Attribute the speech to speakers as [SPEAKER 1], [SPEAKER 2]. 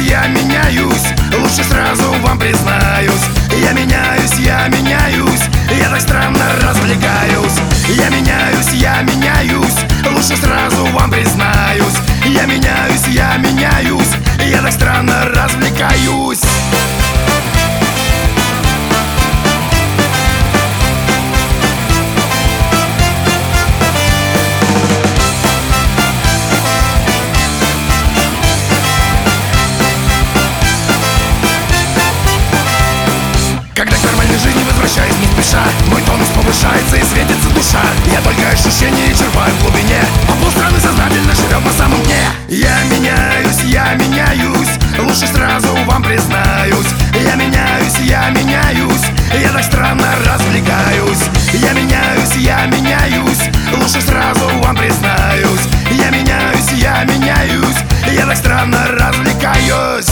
[SPEAKER 1] я меняюсь, лучше сразу вам признаюсь. Я меняюсь, я так странно развлекаюсь. Я меняюсь, лучше сразу вам признаюсь. Я меняюсь, я так странно развлекаюсь. Когда к нормальной жизни возвращаюсь не спеша, мой тонус повышается и светится душа. Я только ощущения черпаю в глубине, а полстраны сознательно живет на самом дне. Я меняюсь, лучше сразу вам признаюсь. Я меняюсь, я так странно развлекаюсь. Я меняюсь, лучше сразу вам признаюсь. Я меняюсь, я так странно развлекаюсь.